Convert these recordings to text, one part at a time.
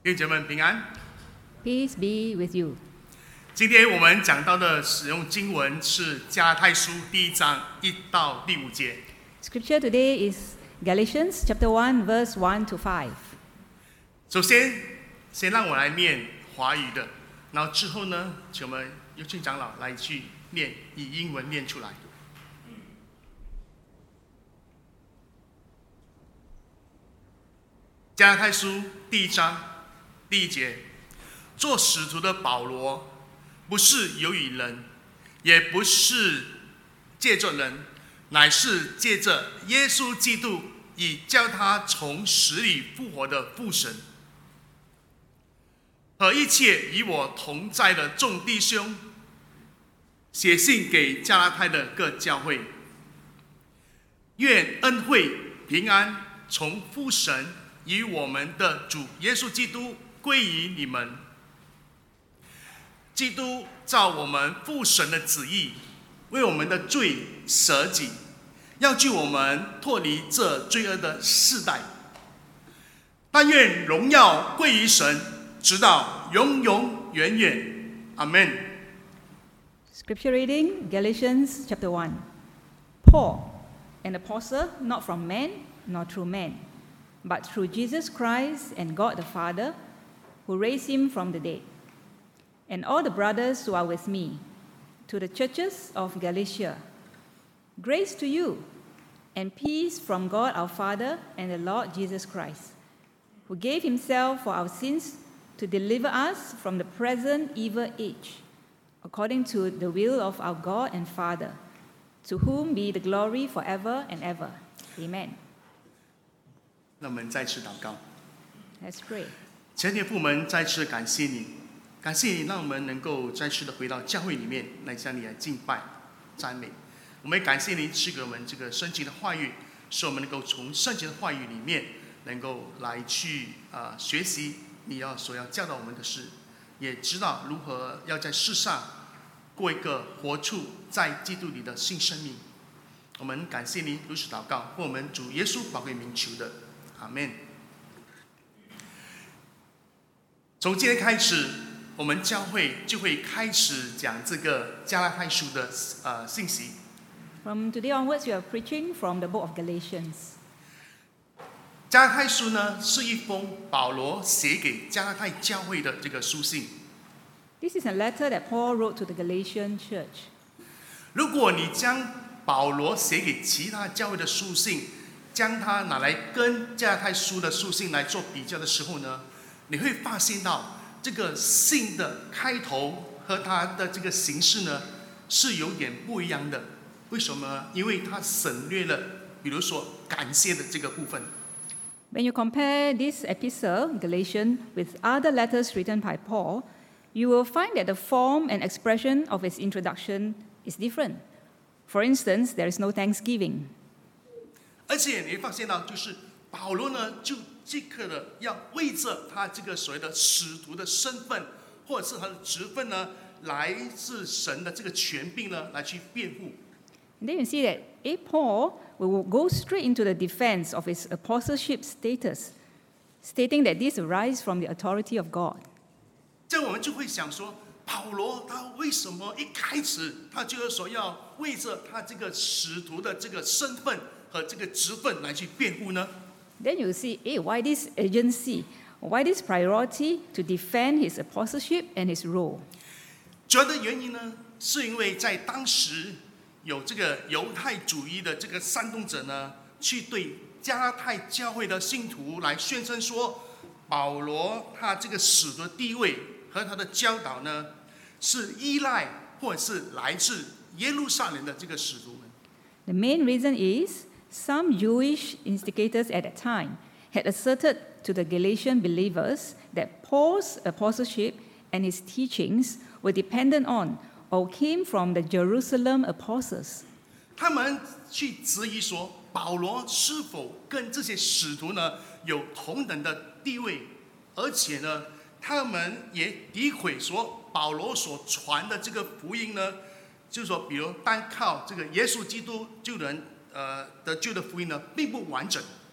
弟兄姐妹们平安。 Peace be with you. 今天我们讲到的使用经文是加拉太书第1章1到第5节。 Scripture today is Galatians chapter 1, verse 1 to 5. 首先让我来念华语的，然后之后呢，请我们有请长老来去念，以英文念出来。加拉太书第1章第1节，做使徒的保罗，不是由于人，也不是借着人，乃是借着耶稣基督，以叫他从死里复活的父神，和一切与我同在的众弟兄，写信给加拉太的各教会，愿恩惠平安从父神与我们的主耶稣基督归于你们。基督照我们父神的旨意，为我们的罪舍己，要救我们脱离这罪恶的世代。但愿荣耀归于神，直到永永远远。阿们。 Scripture reading, Galatians chapter 1. Paul, an apostle, not from man, nor through man, but through Jesus Christ and God the Father, who raised him from the dead, and all the brothers who are with me, to the churches of Galatia. Grace to you, and peace from God our Father and the Lord Jesus Christ, who gave himself for our sins to deliver us from the present evil age, according to the will of our God and Father, to whom be the glory forever and ever. Amen. 那我们再次祷告。 Let's pray. 亲爱的父们，再次感谢你，感谢你让我们能够再次的回到教会里面来向你来敬拜、赞美。我们也感谢你赐给我们这个圣经的话语，使我们能够从圣经的话语里面能够来去学习你所要教导我们的事，也知道如何要在世上过一个活出在基督里的新生命。我们感谢你，如此祷告，奉我们主耶稣宝贵名求的，阿们。从今天开始，我们教会就会开始讲这个加拉太书的信息。 From today onwards, we are preaching from the book of Galatians. 加拉太书呢，是一封保罗写给加拉太教会的这个书信。 This is a letter that Paul wrote to the Galatian church. 如果你将保罗写给其他教会的书信，将它拿来跟加拉太书的书信来做比较的时候呢，你会发现到这个信的开头和它的这个形式呢是有点不一样的。为什么呢？因为它省略了，比如说感谢的这个部分。 When you compare this epistle, Galatians, with other letters written by Paul, you will find that the form and expression of its introduction is different. For instance, there is no thanksgiving. 而且你会发现到，就是保罗呢，就即刻的要为着他这个所谓的使徒的身份，或者是他的职分呢，来自神的这个权柄呢，来去辩护。 And then you see that Paul will go straight into the defense of his apostleship status, stating that this arises from the authority of God. 这样我们就会想说，保罗他为什么一开始他就是说要为着他这个使徒的这个身份和这个职分来去辩护呢？ Then you see, why this urgency? Why this priority to defend his apostleship and his role? 主要的原因呢，是因为在当时有这个犹太主义的这个煽动者呢，去对加拉太教会的信徒来宣称说，保罗他这个使徒的地位和他的教导呢，是依赖或者是来自耶路撒冷的这个使徒们。 The main reason is some Jewish instigators at that time had asserted to the Galatian believers that Paul's apostleship and his teachings were dependent on or came from the Jerusalem apostles. 他们去质疑说，保罗是否跟这些使徒呢有同等的地位，而且呢，他们也诋毁说，保罗所传的这个福音呢，就是说，比如单靠这个耶稣基督救人得救的福音呢，并不完整。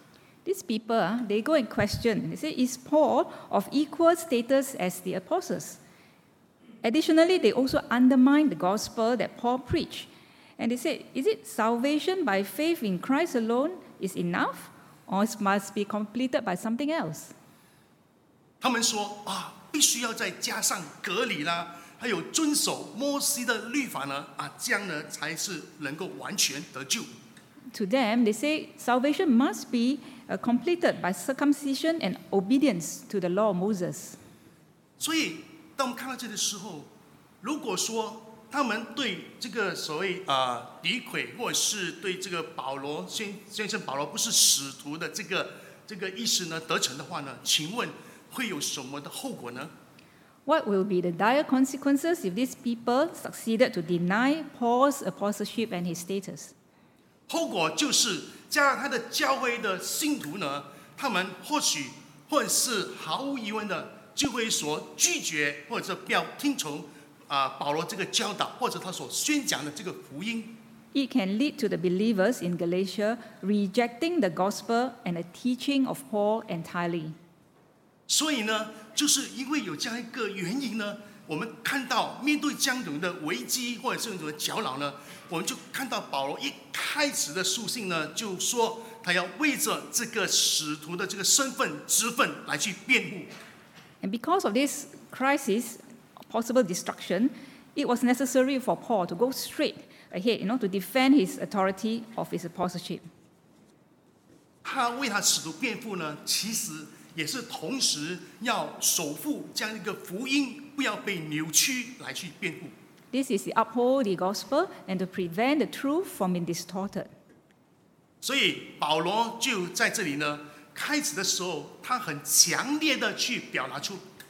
These people, they go and question. They say, is Paul of equal status as the apostles? Additionally, they also undermine the gospel that Paul preached. And they say, is it salvation by faith in Christ alone is enough, or it must be completed by something else? 他们说必须要再加上隔离啦，还有遵守摩西的律法呢，这样呢才是能够完全得救。 To them, they say salvation must be completed by circumcision and obedience to the law of Moses. 所以，当我们看到这的时候，如果说他们对这个所谓诋毁，或者是对这个保罗宣称保罗不是使徒的这个意思呢得逞的话呢，请问会有什么的后果呢？ What will be the dire consequences if these people succeeded to deny Paul's apostleship and his status? 后果就是加拉太的教会的信徒呢，他们或者是毫无疑问的就会所拒绝，或者是不要听从保罗这个教导，或者他所宣讲的这个福音。 It can lead to the believers in Galatia rejecting the gospel and the teaching of Paul entirely. 所以呢，就是因为有这样一个原因呢，我们看到面对这样的危机或者这种的搅扰呢，我们就看到保罗一开始的书信呢，就说他要为着这个使徒的这个身份职分来去辩护。 And because of this crisis, possible destruction, it was necessary for Paul to go straight ahead, to defend his authority of his apostleship. 他为他使徒辩护呢，其实也是同时要守护这样一个福音不要被扭曲来去辩护。 This is to uphold the gospel and to prevent the truth from being distorted. 所以保罗就在这里呢，开始的时候，他很强烈的去表达出，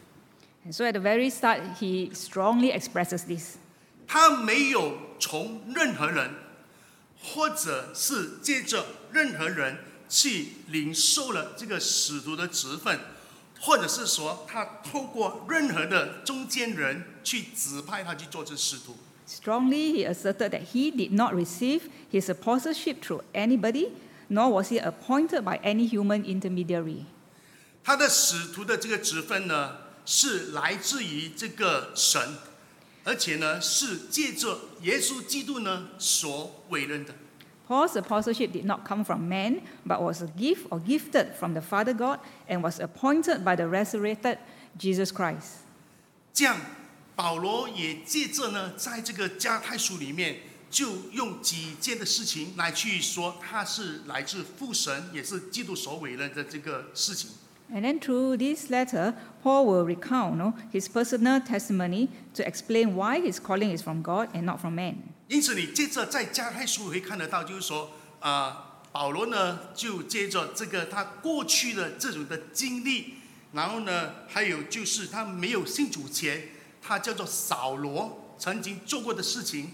And so at the very start, he strongly expresses this. 他没有从任何人，或者是借着任何人去领受了这个使徒的职分，或者是说他透过任何的中间人去指派他去做这使徒。 Strongly, he asserted that he did not receive his apostleship through anybody, nor was he appointed by any human intermediary. 他的使徒的这个职分呢，是来自于这个神，而且呢是借着耶稣基督呢所委任的。 Paul's apostleship did not come from man, but was a gift or gifted from the Father God and was appointed by the resurrected Jesus Christ. 这样，保罗也借着呢，在这个加拉太书里面，就用几件的事情来去说，他是来自父神，也是基督所委任的这个事情。 And then through this letter, Paul will recount his personal testimony to explain why his calling is from God and not from man. 因此，你接着在加拉太书会看得到，就是说，保罗呢就接着这个他过去的这种的经历，然后呢，还有就是他没有信主前，他叫做扫罗曾经做过的事情。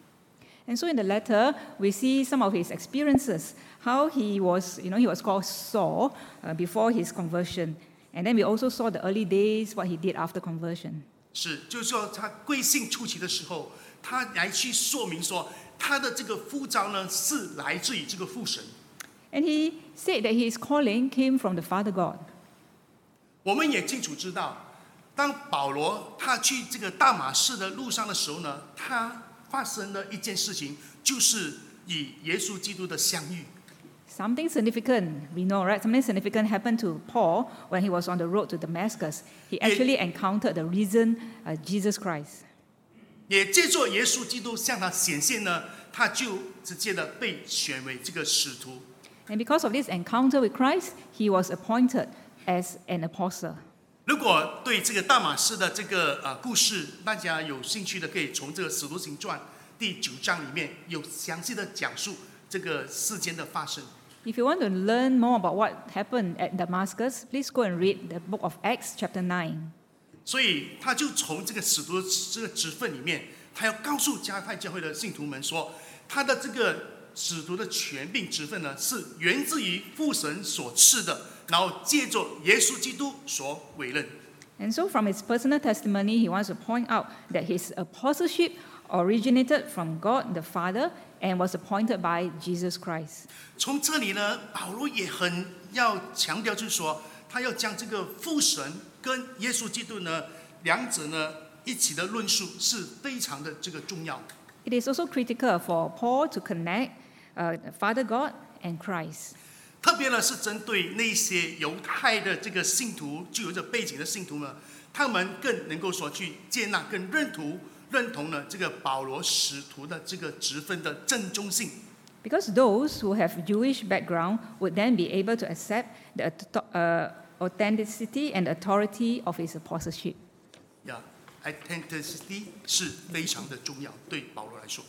And so in the letter, we see some of his experiences, how he was called Saul before his conversion. And then we also saw the early days, what he did after conversion. 是，就是说他归信初期的时候，他来去说明说，他的这个呼召呢是来自于这个父神。 And he said that his calling came from the Father God. 我们也清楚知道，当保罗他去这个大马士的路上的时候呢，他发生了一件事情，就是与耶稣基督的相遇。 Something significant, we know, right? Something significant happened to Paul when he was on the road to Damascus. He actually encountered the risen Jesus Christ. 也借着耶稣基督向他显现呢，他就直接的被选为这个使徒。 And because of this encounter with Christ, he was appointed as an apostle. 如果对这个大马士的这个故事，大家有兴趣的，可以从这个《使徒行传》第9章里面有详细的讲述这个事件的发生。 If you want to learn more about what happened at Damascus, please go and read the book of Acts, chapter 9. 所以他就从这个使徒的这个职分里面，他要告诉加拉太教会的信徒们说，他的这个使徒的权柄职分呢，是源自于父神所赐的，然后借着耶稣基督所委任。 And so from his personal testimony, he wants to point out that his apostleship originated from God the Father and was appointed by Jesus Christ. 从这里呢，保罗也很要强调，就是说他要将这个父神跟耶稣基督呢两者呢一起的论述是非常的这个重要。 It is also critical for Paul to connect Father God and Christ. 特别呢是针对那些犹太的这个信徒，具有这背景的信徒呢，他们更能够说去接纳、更认同呢这个保罗使徒的这个职分的正宗性。 Because those who have Jewish background would then be able to accept the authenticity and authority of his apostleship. Authenticity 是非常的重要，对保罗来说。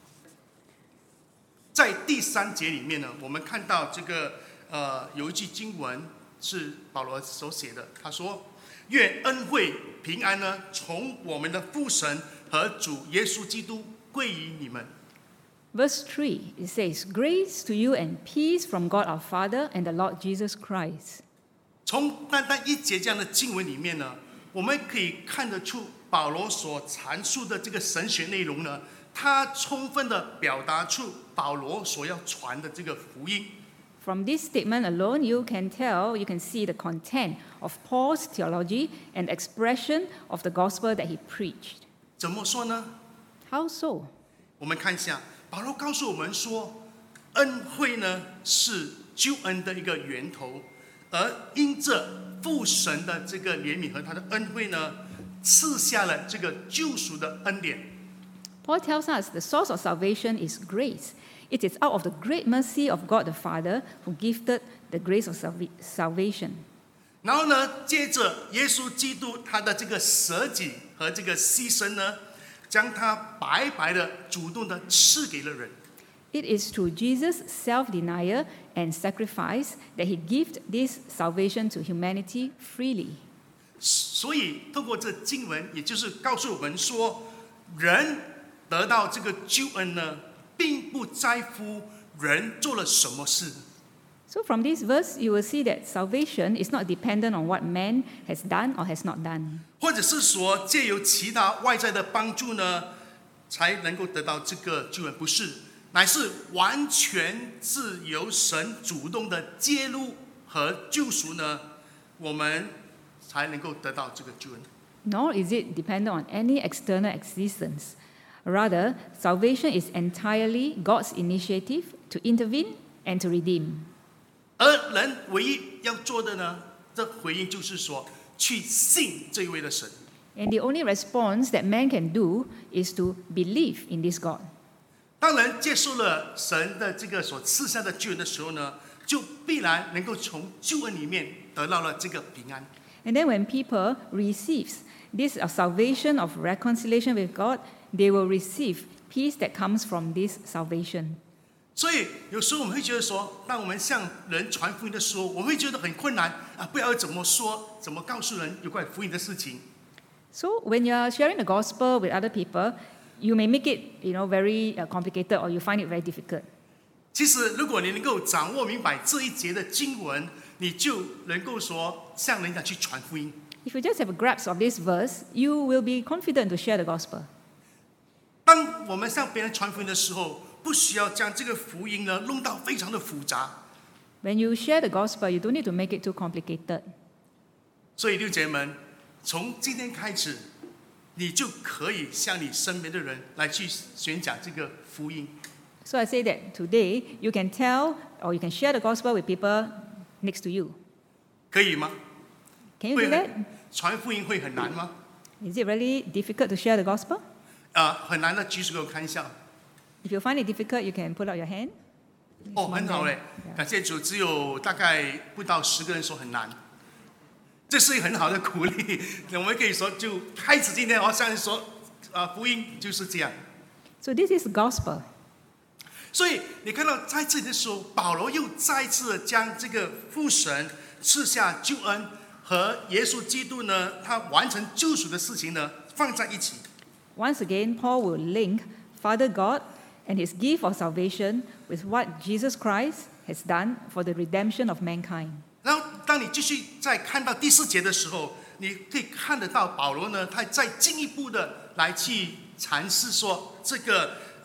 在第3节里面呢，我们看到这个有一句经文是保罗所写的，他说：“愿恩惠平安呢，从我们的父神和主耶稣基督归于你们。” Verse 3, it says, Grace to you and peace from God our Father and the Lord Jesus Christ. 从单单1节这样的经文里面呢，我们可以看得出保罗所阐述的这个神学内容呢，他充分的表达出保罗所要传的这个福音。 From this statement alone, you can see the content of Paul's theology and expression of the gospel that he preached. 怎么说呢？ How so? 我们看一下，保罗告诉我们说，恩惠呢是救恩的一个源头，而因着父神的这个怜悯和他的恩惠呢，赐下了这个救赎的恩典。 Paul tells us the source of salvation is grace. It is out of the great mercy of God the Father who gifted the grace of salvation. 然后呢，接着耶稣基督他的这个舍己和这个牺牲呢，将他白白的主动的赐给了人。 It is through Jesus' self-denial and sacrifice that he gave this salvation to humanity freely. 所以透过这经文，也就是告诉我们说，人得到这个救恩呢，并不在乎人做了什么事。 So from this verse, you will see that salvation is not dependent on what man has done or has not done. 或者是说，借由其他外在的帮助呢，才能够得到这个救恩，不是，乃是完全是由神主动的介入和救赎呢，我们才能够得到这个救恩。 Nor is it dependent on any external existence. Rather, salvation is entirely God's initiative to intervene and to redeem. 而人唯一要做的呢，这回应就是说，去信这一位的神。 And the only response that man can do is to believe in this God. 当人接受了神的这个所赐下的救恩的时候呢，就必然能够从救恩里面得到了这个平安。 And then when people receive this salvation of reconciliation with God, they will receive peace that comes from this salvation. 所以有时候我们会觉得说，当我们向人传福音的时候，我们会觉得很困难啊，不知道怎么说，怎么告诉人有关福音的事情。 So when you are sharing the gospel with other people, you may make it, very complicated, or you find it very difficult. 其实，如果你能够掌握明白这一节的经文，你就能够说向人家去传福音。 If you just have a grasp of this verse, you will be confident to share the gospel. 当我们向别人传福音的时候，不需要将这个福音呢弄到非常的复杂。 When you share the gospel, you don't need to make it too complicated. 所以，弟兄姐妹们，从今天开始，你就可以向你身边的人来去宣讲这个福音。 So I say that today you can tell or you can share the gospel with people next to you. 可以吗？ Can you do that? 传福音会很难吗？ Is it really difficult to share the gospel? 很难的，举手给我看一下。 If you find it difficult, you can put out your hand. 哦，很好嘞，感谢主，只有大概不到10个人说很难，这是一个很好的鼓励。我们可以说，就开始今天，我向你说，福音就是这样。 So this is the gospel. 所以你看到在这里的时候，保罗又再次将这个父神赐下救恩和耶稣基督呢，他完成救赎的事情呢，放在一起。 Once again, Paul will link Father God and his gift of salvation with what Jesus Christ has done for the redemption of mankind. 然后，当你继续再看到第4节的时候，你可以看得到保罗呢，他再进一步的来去阐释说，这个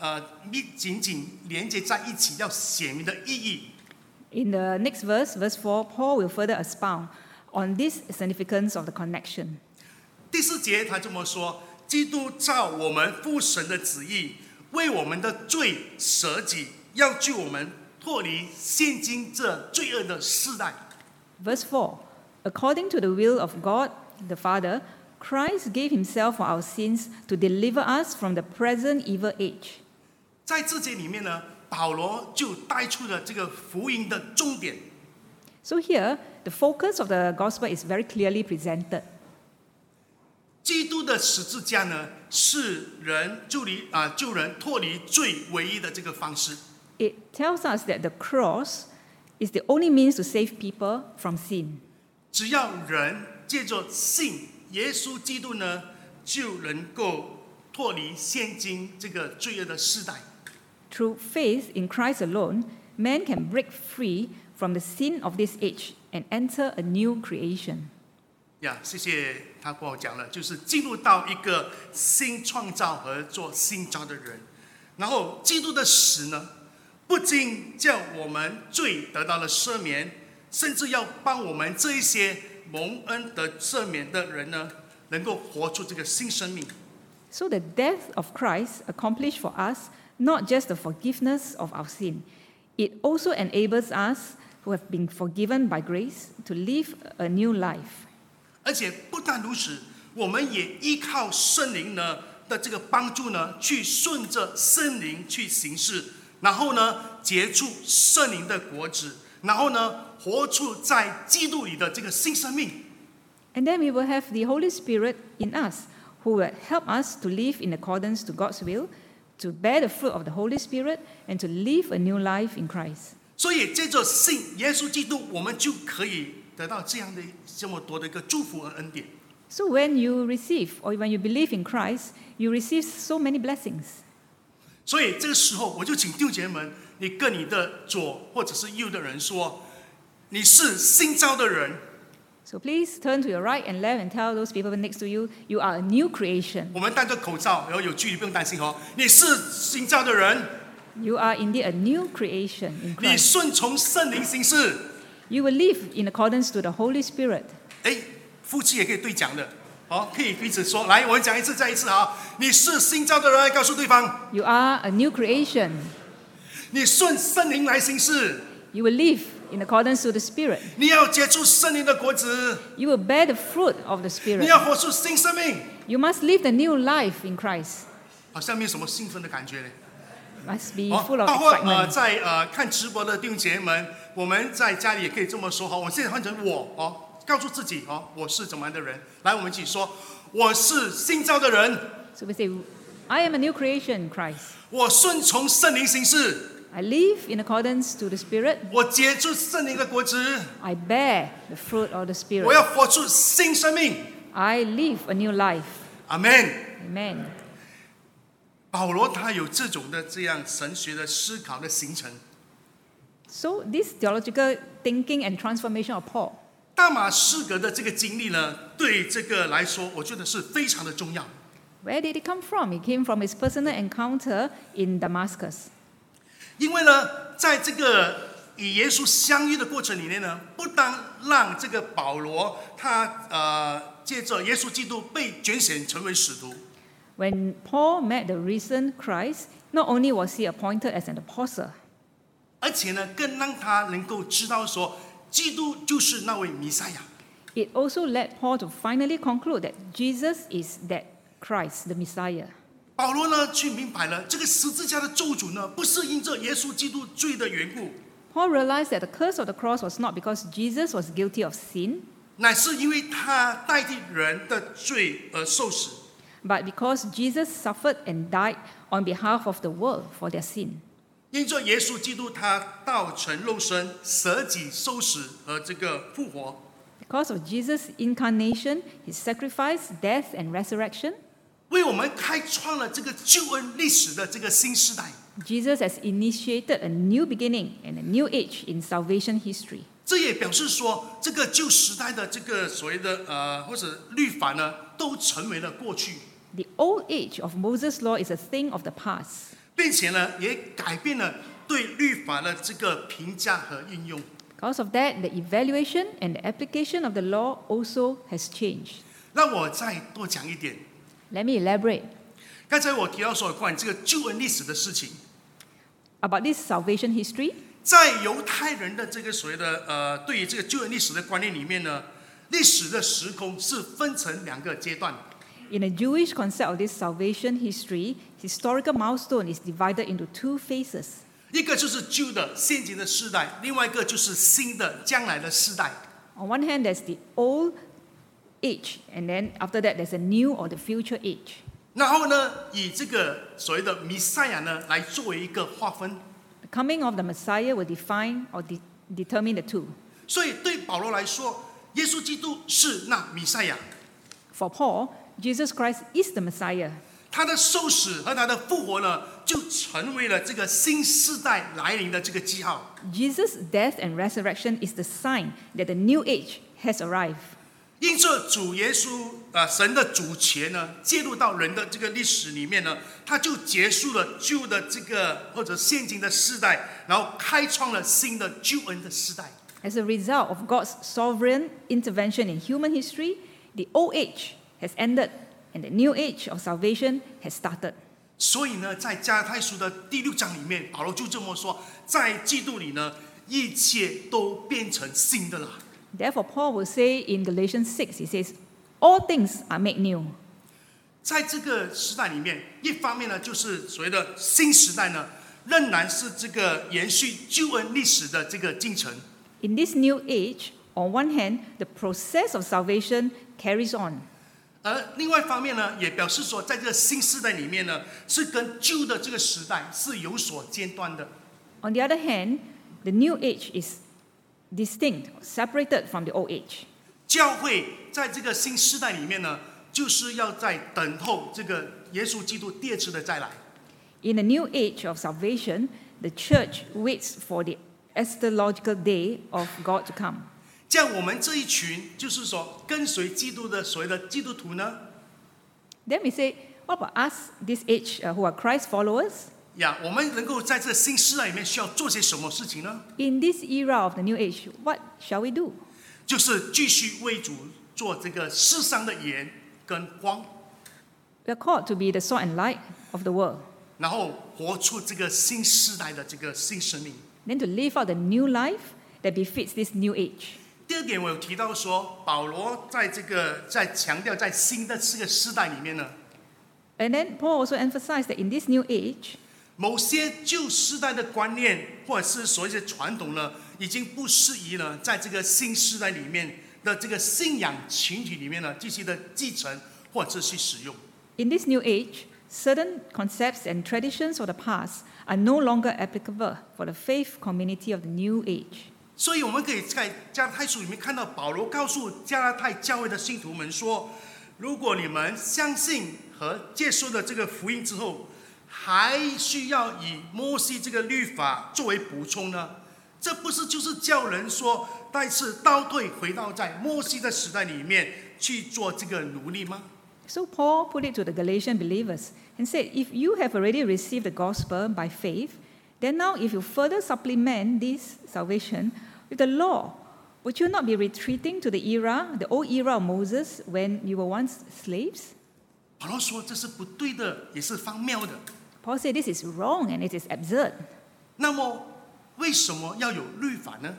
紧紧连接在一起，要显明的意义。 In the next verse, verse 4, Paul will further expound on this significance of the connection. 第4节他这么说：基督照我们父神的旨意，为我们的罪舍己，要救我们脱离现今这罪恶的世代。 Verse 4, according to the will of God the Father, Christ gave himself for our sins to deliver us from the present evil age. 在这节里面呢，保罗就带出了这个福音的重点。 So here, the focus of the gospel is very clearly presented. 基督的十字架呢，是救人脱离罪唯一的这个方式。 It tells us that the cross is the only means to save people from sin. 只要人借着信耶稣基督呢，就能够脱离现今这个罪恶的世代。 Through faith in Christ alone, man can break free from the sin of this age and enter a new creation. 谢谢他跟我讲了，就是进入到一个新创造和做新造的人。然后基督的死呢，不仅叫我们罪得到了赦免，甚至要帮我们这一些蒙恩得赦免的人呢，能够活出这个新生命。 So the death of Christ accomplished for us not just the forgiveness of our sin, it also enables us who have been forgiven by grace to live a new life. 而且不但如此，我们也依靠圣灵呢的这个帮助呢，去顺着圣灵去行事，然后呢结出圣灵的果子，然后呢活出在基督里的这个新生命。 And then we will have the Holy Spirit in us, who will help us to live in accordance to God's will, to bear the fruit of the Holy Spirit, and to live a new life in Christ. 所以借着信耶稣基督，我们就可以得到这么多的一个祝福和恩典。 So when you receive, or when you believe in Christ, you receive so many blessings. 所以这个时候，我就请弟兄姐妹们，你跟你的左或者是右的人说，你是新造的人。 So please turn to your right and left and tell those people next to you, you are a new creation. 我们戴着口罩，然后有距离，不用担心哦。你是新造的人， You are indeed a new creation in 你 Christ. 顺从圣灵行事。 You will live in accordance to the Holy Spirit. 夫妻也可以对讲的，可以彼此说。来，我们讲一次，再一次啊！你是新造的人，告诉对方。 You are a new creation. 你顺圣灵来行事。 You will live in accordance to the Spirit. 你要结出圣灵的果子。 You will bear the fruit of the 你 Spirit. 要活出新生命。 You must live the new life in Christ. 好像没有什么兴奋的感觉嘞。 Must be full of 包括 excitement. 在看直播的弟兄姐妹们，我们在家里也可以这么说。我现在换成我告诉自己我是怎么样的人。来，我们一起说，我是新造的人。 So we say, I am a new creation in Christ. 我顺从圣灵行事。 I live in accordance to the Spirit. 我结出圣灵的果子。 I bear the fruit of the 我 Spirit. 要活出新生命。 I live a new life. Amen。 Amen. 保罗他有这种的这样神学的思考的形成。 So this theological thinking and transformation of Paul, 大马士革的这个经历呢，对这个来说，我觉得是非常的重要。 where did it come from? It came from his personal encounter in Damascus. 因为呢，在这个与耶稣相遇的过程里面呢，不单让这个保罗他借着耶稣基督被拣选成为使徒。 When Paul met the risen Christ, not only was he appointed as an apostle, 而且呢，更让他能够知道说，基督就是那位弥赛亚。 it also led Paul to finally conclude that Jesus is that Christ, the Messiah. 保罗呢，去明白了这个十字架的咒诅呢，不是因着耶稣基督罪的缘故， Paul realized that the curse of the cross was not because Jesus was guilty of sin, 乃是因为他代替人的罪而受死。 but because Jesus suffered and died on behalf of the world for their sin. 因着耶稣基督他道成肉身，舍己受死和这个复活， Because of Jesus' incarnation, his sacrifice, death, and resurrection, 为我们开创了这个救恩历史的这个新时代。 Jesus has initiated a new beginning and a new age in salvation history. 这也表示说，这个旧时代的这个所谓的或者律法呢，都成为了过去。 The old age of Moses' law is a thing of the past. 并且呢，也改变了对律法的这个评价和运用。 Because of that, the evaluation and the application of the law also has changed. 让我再多讲一点。 Let me elaborate 刚才我提到说关于这个救恩历史的事情， about this salvation history. 在犹太人的这个所谓的对于这个救恩历史的观念里面呢，历史的时空是分成2个阶段。 In a Jewish concept of this salvation history, historical milestone is divided into 2 phases. 一个就是旧的现今的世代，另外一个就是新的将来的世代。 On one hand, there's the old age, and then after that, there's a new or the future age. 然后呢，以这个所谓的弥赛亚呢来作为一个划分。 The coming of the Messiah will define or determine the 2. 所以对保罗来说，耶稣基督是那弥赛亚， For Paul, Jesus Christ is the Messiah. 他的受死和他的复活呢，就成为了这个新世代来临的这个记号。 Jesus' death and resurrection is the sign that the new age has arrived. 因着主耶稣神的主权呢，介入到人的这个历史里面呢，他就结束了旧的这个或者现今的世代，然后开创了新的救恩的世代。 As a result of God's sovereign intervention in human history, the old age has ended and the new age of salvation has started. 所以呢，在加拉太书的第6章里面，保罗就这么说：在基督里呢，一切都变成新的了。 Therefore, Paul will say in Galatians 6, he says, all things are made new. 在这个时代里面，一方面呢，就是所谓的新时代呢，仍然是这个延续救恩历史的这个进程。 In this new age, on one hand, the process of salvation carries on. 而另外一方面呢，也表示说，在这个新时代里面呢，是跟旧的这个时代是有所间断的。 On the other hand, the new age is distinct, separated from the old age. 教会在这个新时代里面呢，就是要在等候这个耶稣基督第2次的再来。 In the new age of salvation, the church waits for the eschatological day of God to come. 这样，我们这一群就是说跟随基督的所谓的基督徒呢， Then we say, what about us, this age who are Christ followers? 我们能够在这个新时代里面需要做些什么事情呢？ In this era of the new age, what shall we do? 就是继续为主做这个世上的盐跟光， We are called to be the salt and light of the world, 然后活出这个新时代的这个新生命。 then to live out the new life that befits this new age. 第2点，我有提到说，保罗在强调在新的这个时代里面呢， And then Paul also emphasized that in this new age, 某些旧时代的观念或者是所谓的传统呢，已经不适宜呢，在这个新时代里面的这个信仰群体里面呢，继续的继承或者是使用。 in this new age, certain concepts and traditions of the past are no longer applicable for the faith community of the new age. 所以我们可以在加拉太书里面看到保罗告诉加拉太教会的信徒们说，如果你们相信和接受了这个福音之后，还需要以摩西这个律法作为补充呢，这不是就是叫人说再次倒退回到在摩西的时代里面去做这个奴隶吗？ So Paul put it to the Galatian believers and said, if you have already received the gospel by faith, then now if you further supplement this salvation with the law, would you not be retreating to the old era of Moses when you were once slaves? 保罗说这是不对的，也是荒谬的。 Paul said this is wrong and it is absurd. 那么为什么要有律法呢？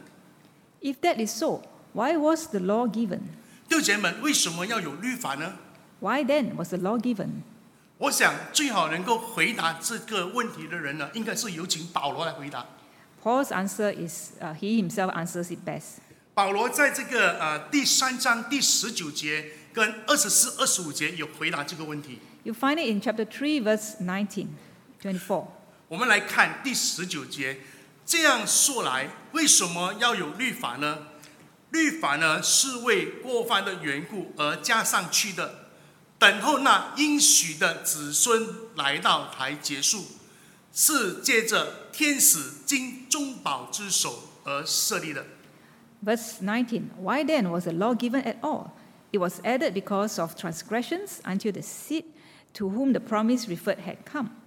If that is so, why was the law given? 弟兄姐妹们，为什么要有律法呢？ Why then was the law given? 我想最好能够回答这个问题的人呢，应该是有请保罗来回答。 Paul's answer is, he himself answers it best. 保罗在这个第3章第19节跟24、25节有回答这个问题。 You find it in chapter 3, verse 19, 24. 我们来看第19节，这样说来，为什么要有律法呢？律法呢，是为过犯的缘故而加上去的，等候那应许的子孙来到才结束，是借着天使经中保之手而设立的。 Verse 19, why then was the law given at all? It was added because of transgressions until the seed to whom the promise referred had come.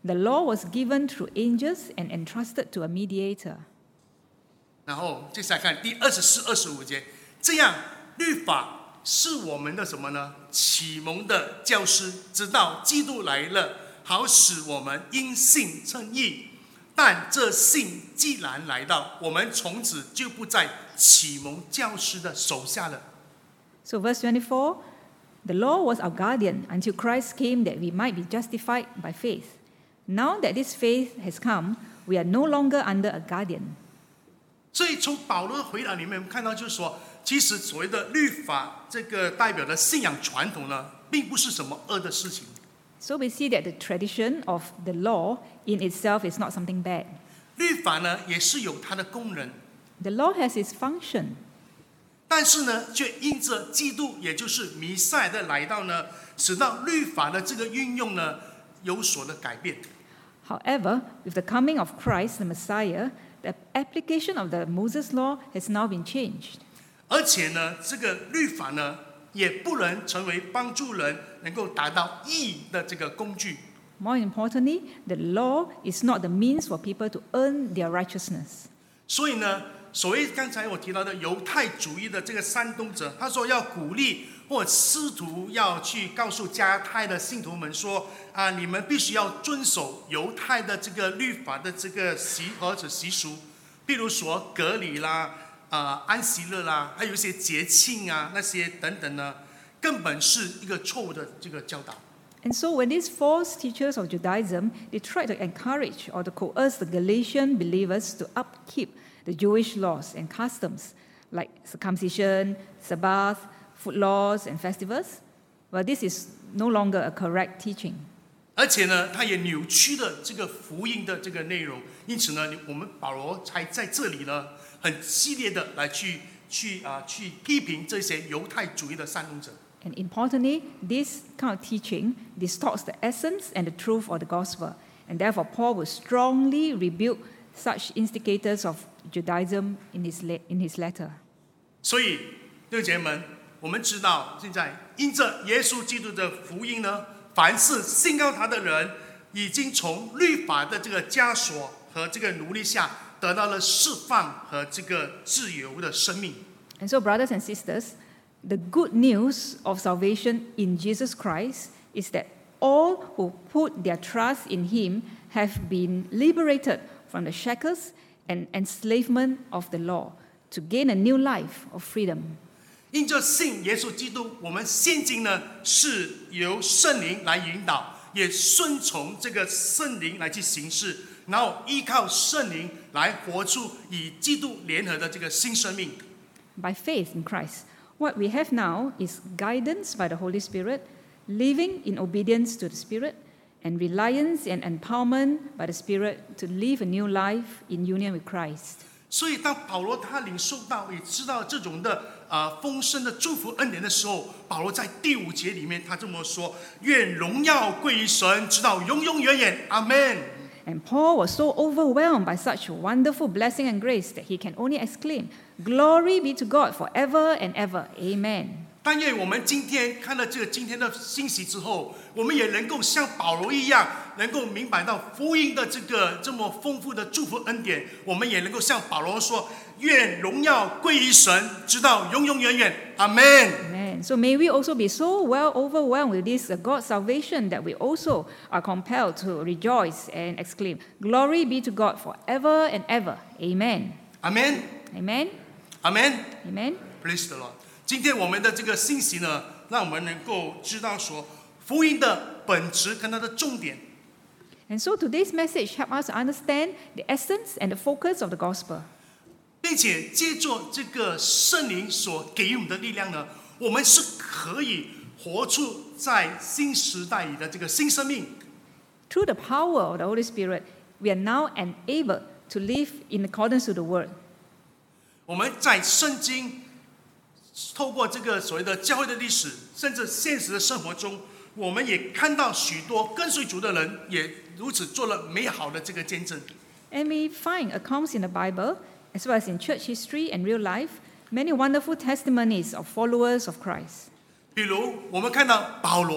The law was given through angels and entrusted to a mediator. 然后接下来看第24、25节，这样律法是我们的什么呢？启蒙的教师，直到基督来了，好使我们因信称义。但这信既然来到，我们从此就不在启蒙教师的手下了。 So verse 24, the law was our guardian until Christ came that we might be justified by faith. Now that this faith has come, we are no longer under a guardian. 所以从保罗的回答里面，我们看到就是说，其实所谓的律法这个代表的信仰传统呢，并不是什么恶的事情。 So we see that the tradition of the law in itself is not something bad. 律法呢，也是有它的功能， The law has its function, 但是呢，却因着基督，也就是弥赛的来到呢，使到律法的这个运用呢，有所的改变。 However, with the coming of Christ, the Messiah, the application of the Moses law has now been changed. 而且呢，这个律法呢，也不能成为帮助人能够达到义的这个工具。 More importantly, the law is not the means for people to earn their righteousness. 所以呢，所谓刚才我提到的犹太主义的这个煽动者，他说要鼓励或试图要去告诉加太的信徒们说啊，你们必须要遵守犹太的这个律法的这个习俗，比如说隔离啦、安息日啦，还有一些节庆啊那些等等呢，根本是一个错误的这个教导。 And so when these false teachers of Judaism, they tried to encourage or to coerce the Galatian believers to upkeep the Jewish laws and customs, like circumcision, Sabbath, food laws, and festivals, well, this is no longer a correct teaching. 而且呢，他也扭曲了这个福音的这个内容，因此呢，我们保罗才在这里呢，很激烈的来去批评这些犹太主义的煽动者。 And importantly, this kind of teaching distorts the essence and the truth of the gospel. And therefore, Paul will strongly rebuke such instigators of Judaism in his letter. 所以，弟兄姐妹们，我们知道现在因着耶稣基督的福音呢，凡是信靠他的人，已经从律法的这个枷锁和这个奴隶下得到了释放和这个自由的生命。 And so, brothers and sisters, the good news of salvation in Jesus Christ is that all who put their trust in Him have been liberated from the shackles and enslavement of the law to gain a new life of freedom. 因着信耶稣基督，我们现今呢是由圣灵来引导，也顺从这个圣灵来去行事，然后依靠圣灵来活出与基督联合的这个新生命。 By faith in Christ, what we have now is guidance by the Holy Spirit, living in obedience to the Spirit, and reliance and empowerment by the Spirit to live a new life in union with Christ. 所以，当保罗他领受到也知道这种的丰盛的祝福恩典的时候，保罗在第5节里面他这么说：愿荣耀归于神，直到永永远远。阿门。 And Paul was so overwhelmed by such wonderful blessing and grace that he can only exclaim, "Glory be to God forever and ever. Amen." 但愿我们今天看了这个今天的信息之后，我们也能够像保罗一样，能够明白到福音的这个这么丰富的祝福恩典，我们也能够像保罗说：愿荣耀归于神，直到永永远远。阿门。 Amen. So may we also be so well overwhelmed with this God's salvation that we also are compelled to rejoice and exclaim, "Glory be to God forever and ever. Amen." 阿门。 Amen. 阿门。 Amen. Praise the Lord。今天我们的这个信息呢，让我们能够知道说福音的本质跟它的重点。 And so today's message helps us to understand the essence and the focus of the gospel. 并且借着这个圣灵所给予我们的力量呢，我们是可以活出在新时代里的这个新生命。 Through the power of the Holy Spirit, we are now enabled to live in accordance to the Word. 我们在圣经透过这个所谓的教会的历史，甚至现实的生活中，我们也看到许多跟随主的人也如此做了美好的这个见证。 And we find accounts in the Bible, as well as in church history and real life, many wonderful testimonies of followers of Christ. 比如我们看到保罗，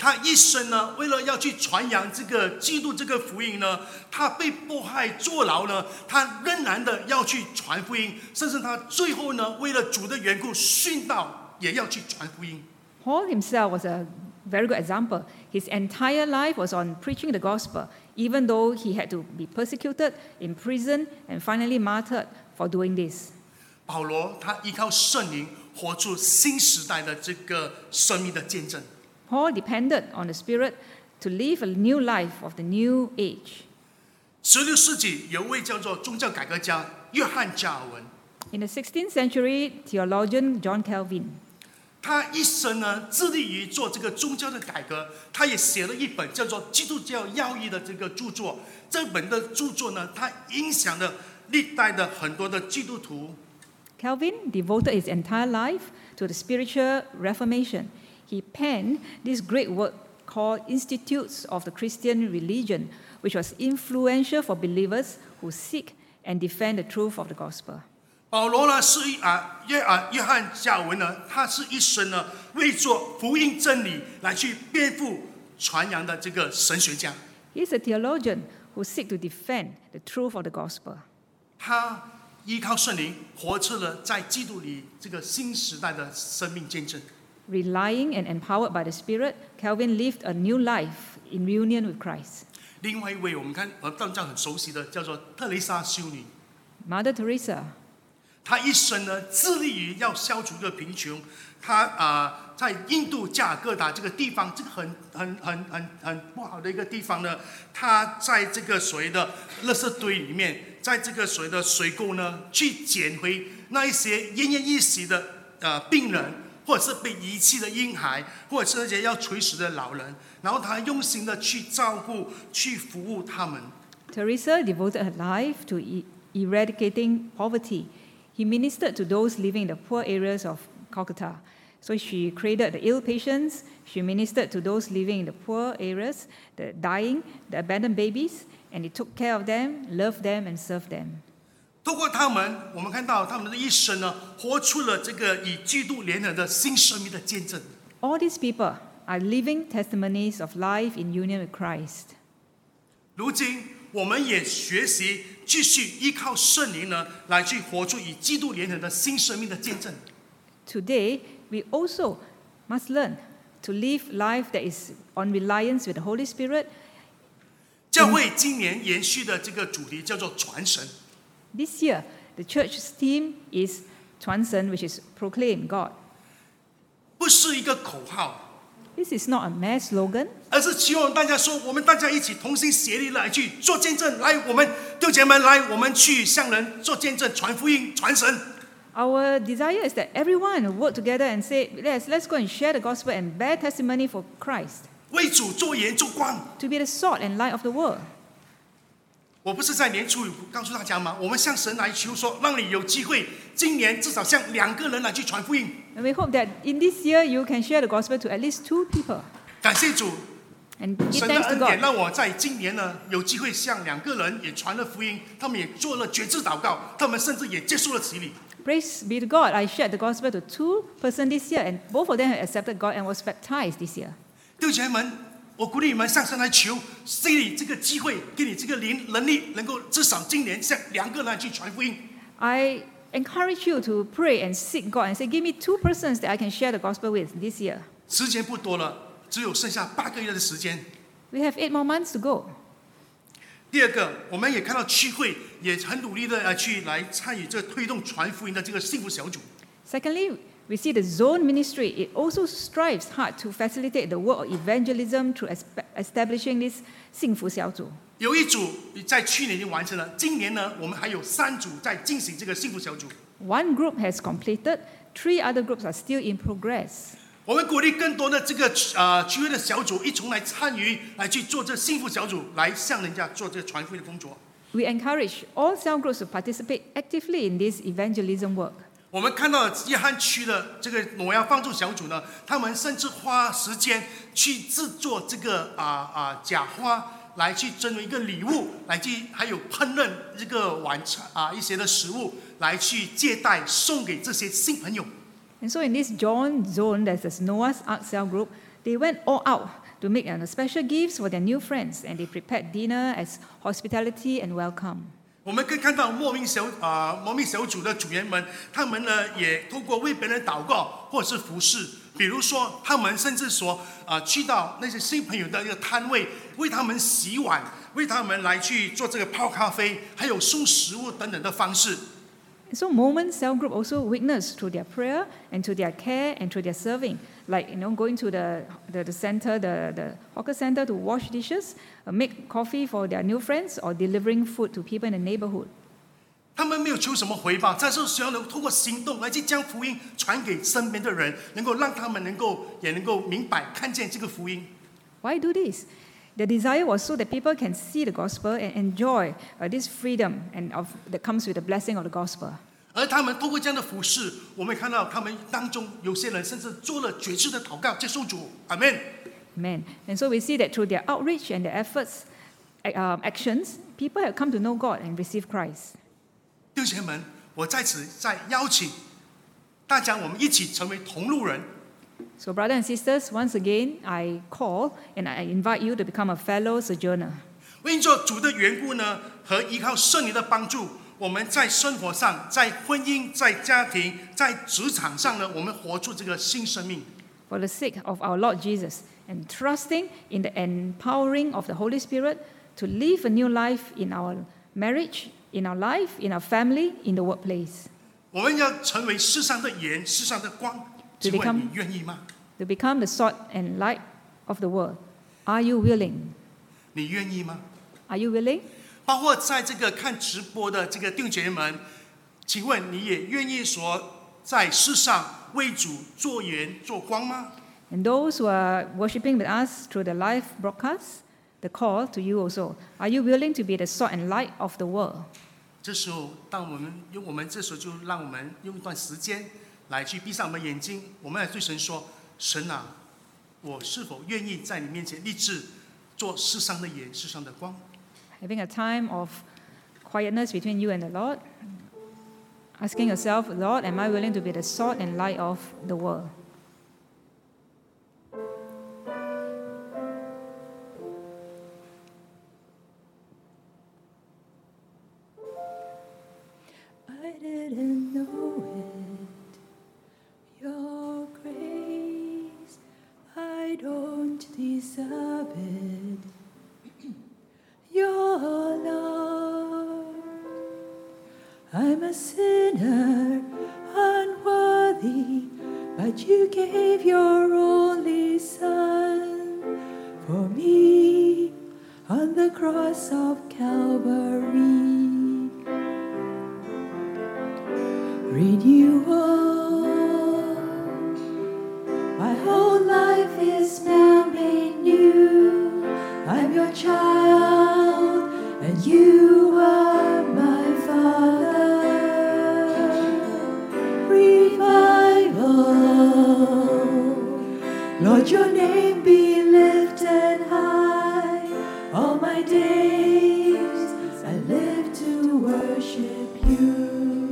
他一生呢，为了要去传扬这个基督这个福音呢，他被迫害坐牢呢，他仍然的要去传福音，甚至他最后呢，为了主的缘故殉道，也要去传福音。 Paul himself was a very good example. His entire life was on preaching the gospel, even though he had to be persecuted, imprisoned, and finally martyred for doing this. 保罗他依靠圣灵，活出新时代的这个生命的见证。 Paul depended on the Spirit to live a new life of the new age. 16世纪有位叫做宗教改革家约翰加尔文， In the 16th century, theologian John Calvin, 他一生呢致力于做这个宗教的改革，他也写了一本叫做《基督教要义》的这个著作。这本的著作呢，它影响了历代的很多的基督徒。 Calvin devoted his entire life to the spiritual reformation. He penned this great work called Institutes of the Christian Religion, which was influential for believers who seek and defend the truth of the gospel. 保罗呢是约翰加尔文呢，他是一生呢为做福音真理来去辩护传扬的这个神学家。 He is a theologian who seeks to defend the truth of the gospel. 他依靠圣灵，活出了在基督里这个新时代的生命见证。 Relying and empowered by the Spirit, Calvin lived a new life in union with Christ. 另外一位我们大家很熟悉的叫做特蕾莎修女， Mother Teresa, 她一生呢致力于要消除这个贫穷。她在印度加尔各答这个地方，这个很不好的一个地方呢，她在这个所谓的垃圾堆里面，在这个所谓的水沟呢，去捡回那一些奄奄一息的病人，或者是被遗弃的婴孩，或者是那些要垂死的老人，然后她用心的去照顾、去服务他们。 Teresa devoted her life to eradicating poverty. He ministered to those living in the poor areas of Calcutta. So she created the ill patients, she ministered to those living in the poor areas, the dying, the abandoned babies, and he took care of them, loved them, and served them. 透过他们，我们看到他们的一生呢，活出了这个与基督联合的新生命的见证。 All these people are living testimonies of life in union with Christ. 如今，我们也学习继续依靠圣灵呢，来去活出与基督联合的新生命的见证。 Today, we also must learn to live life that is on reliance with the Holy Spirit. 教会今年延续的这个主题叫做传神。 This year, the church's theme is 传神, which is proclaim God. 不是一个口号， This is not a mere slogan, 而是希望大家说，我们大家一起同心协力来去做见证。来，我们弟兄姐妹来，我们去向人做见证，传福音，传神。 Our desire is that everyone will work together and say, let's go and share the gospel and bear testimony for Christ, 为主做盐做光。 to be the salt and light of the world. 我不是在年初告诉大家吗？我们向神来求说，让你有机会，今年至少向2个人来去传福音。 And we hope that in this year you can share the gospel to at least 2 people. 感谢主， And give 神的 thanks to 恩典 God. 让我在今年呢有机会向2个人也传了福音，他们也做了决志祷告，他们甚至也接受了洗礼。 Praise be to God. I shared the gospel to 2 persons this year, and both of them have accepted God and was baptized this year. 弟兄姐妹们，我鼓励你们向神来求，给你这个机会，给你这个能力，能够至少今年向2个人去传福音。 I encourage you to pray and seek God and say, give me 2 persons that I can share the gospel with this year. 时间不多了，只有剩下8个月的时间。 We have 8 more months to go. 第二个，我们也看到区会也很努力的来参与这推动传福音的这个幸福小组。 Secondly, we see the zone ministry. It also strives hard to facilitate the work of evangelism through establishing this 幸福小组. 有一组在去年已经完成了，今年呢，我们还有3组在进行这个幸福小组。 One group has completed, 3 other groups are still in progress. 我们鼓励更多的这个区会的小组一同来参与，来去做这幸福小组，来向人家做这个传福音的工作。 We encourage all cell groups to participate actively in this evangelism work. 我们看到约翰区的这个挪亚帮助小组呢，他们甚至花时间去制作这个假花，来去作为一个礼物，来去还有烹饪这个晚餐一些的食物，来去接待送给这些新朋友。 And so in this John zone, there's this Noah's Ark cell group. They went all out to make special gifts for their new friends, and they prepared dinner as hospitality and welcome. 我们可以看到莫名小组的组员们，他们呢也透过为别人祷告或者是服侍，比如说他们甚至说去到那些新朋友的一个摊位，为他们洗碗，为他们来去做这个泡咖啡，还有送食物等等的方式。 So Moment Cell Group also witnessed through their prayer and to their care and to their serving, like going to the center, the hawker center to wash dishes, make coffee for their new friends, or delivering food to people in the neighborhood. 他们没有求什么回报，在这时候能通过行动来去将福音传给身边的人，能够让他们也能够明白看见这个福音。 Why do this? The desire was so that people can see the gospel and enjoy this freedom that comes with the blessing of the gospel. 而他们透过这样的服事，我们看到他们当中有些人甚至做了决志的祷告，接受主。阿们。 Amen. And so we see that through their outreach and their efforts, actions, people have come to know God and receive Christ. 弟兄姐妹们，我在此再邀请大家，我们一起成为同路人。 So, brothers and sisters, once again, I call and I invite you to become a fellow sojourner. 为着主的缘故呢，和依靠圣灵的帮助，我们在生活上、在婚姻、在家庭、在职场上呢，我们活出这个新生命。 For the sake of our Lord Jesus and trusting in the empowering of the Holy Spirit to live a new life in our marriage, in our life, in our family, in the workplace. 我们要成为世上的盐、世上的光。请问你愿意吗？ To become the salt and light of the world. Are you willing? 你愿意吗？ Are you willing? 包括在这个看直播的这个弟兄姐妹们，请问你也愿意说在世上为主做盐做光吗？ And those who are worshiping with us through the live broadcast, the call to you also. Are you willing to be the salt and light of the world? 这时候，当我们这时候就让我们用一段时间来去闭上我们眼睛，我们来对神说：神啊，我是否愿意在你面前立志做世上的盐、世上的光？ Having a time of quietness between you and the Lord, asking yourself, Lord, am I willing to be the salt and light of the world? I didn't know it, your grace, I don't deserve it, your love, I'm a sinner, unworthy, but you gave your only Son for me on the cross of Calvary. Renewal, my whole life is now made new. I'm your child, and you are my Father. Revival, Lord, your name be lifted high. All my days I live to worship you.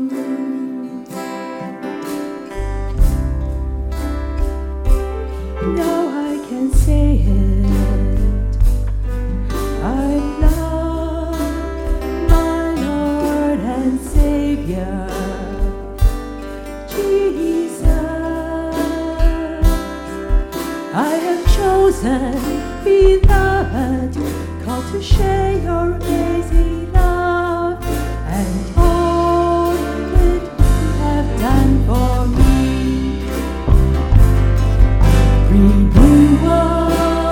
Now I can say it, I'm loved, my Lord and Savior, Jesus. I am chosen, beloved, called to share your amazing love and all that you have done for me. Renewal,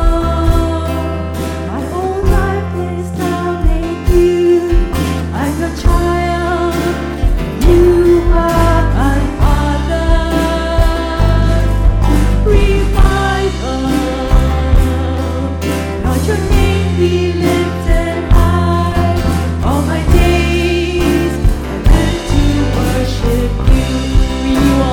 my whole life is now made new. I'm your child, you are my Father. Revival, Lord, your name be lifted high. All my days I live to worship you. Renewal.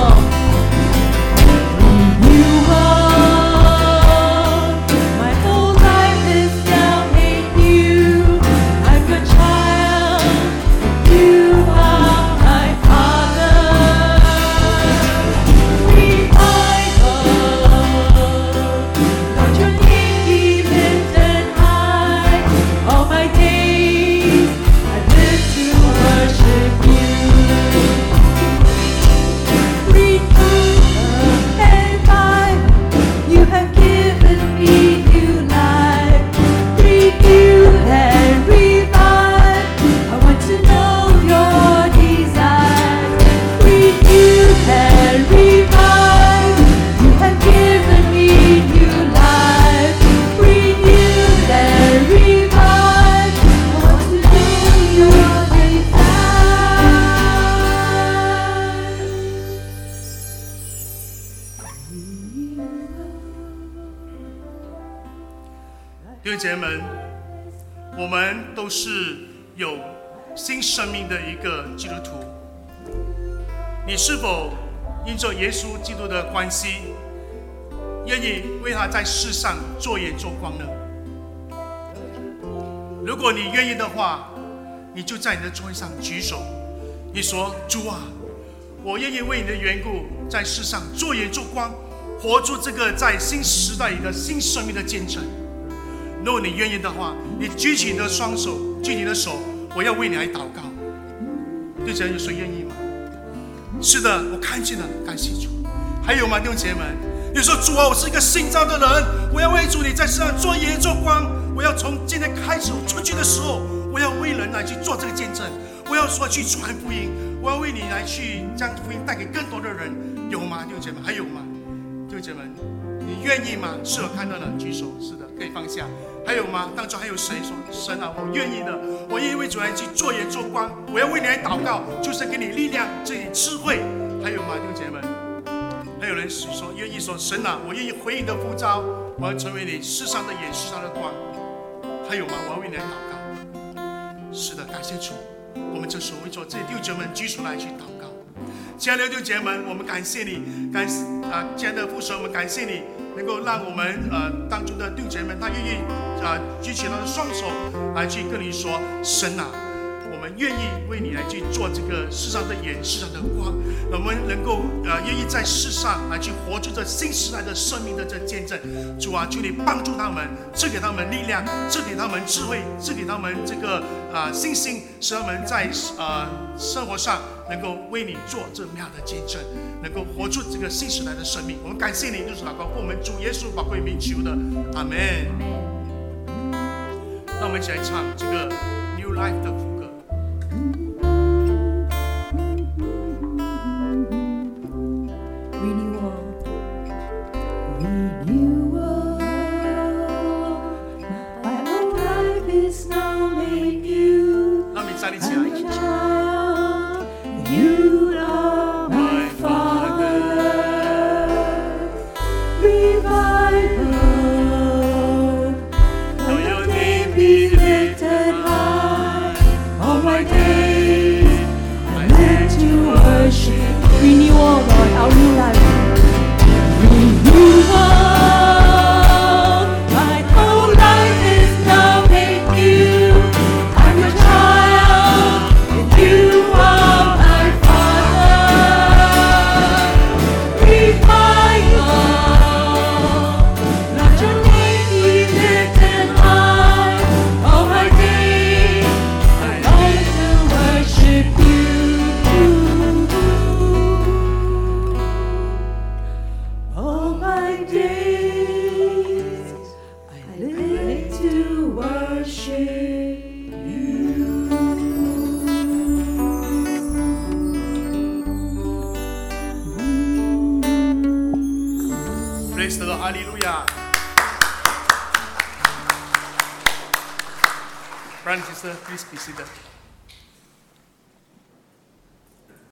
弟兄姐妹们，我们都是有新生命的一个基督徒。你是否因着耶稣基督的关系，愿意为他在世上做盐做光呢？如果你愿意的话，你就在你的座位上举手，你说：主啊，我愿意为你的缘故，在世上做盐做光，活出这个在新时代一个新生命的见证。如果你愿意的话，你举起你的双手，举起你的手，我要为你来祷告。对这有谁愿意吗？是的，我看见了，感谢主。还有吗，弟兄姐妹们？你说：主啊，我是一个信造的人，我要为主你在世上做盐做光，我要从今天开始，我出去的时候，我要为人来去做这个见证，我要说去传福音，我要为你来去将福音带给更多的人。有吗，弟兄姐妹？还有吗，弟兄姐妹？你愿意吗？是我看到了，举手。是的，可以放下。还有吗？当中还有谁说：神啊，我愿意的，我愿意为主来去做盐做光，我要为你来祷告，就是给你力量，给你智慧。还有吗，弟兄姐妹？还有人说愿意说：神啊，我愿意回应你的呼召，我要成为你世上的盐，世上的光。还有吗？我要为你来祷告。是的，感谢主。我们这时候为着这些弟兄姐妹们举手来去祷告。亲爱的弟兄姐妹们，我们感谢你，亲爱的父神，我们感谢你能够让我们当中的弟兄姐妹们，他愿意举起他的双手来去跟你说：神啊，我们愿意为你来去做这个世上的盐，世上的光，我们能够愿意在世上来去活出这新时代的生命的这见证。主啊，求你帮助他们，赐给他们力量，赐给他们智慧，赐给他们这个信心，使他们在生活上能够为你做这美好的见证，能够活出这个新时代的生命。我们感谢你，就是祷告奉我们主耶稣宝贵名求的，阿门。让我们一起来唱这个 New Life 的副歌。让我们站立起来。 You are my Father, revival. Let your name be lifted high. All my days I live to worship. Renewal, Lord, our new life. Renewal. My whole life is now in you. I'm your child, and you are my Father. Revival. Let your name be lifted high. All my days I long to worship you. All my days I live to worship you. Praise the Lord, Hallelujah. Brother and sister, please be seated.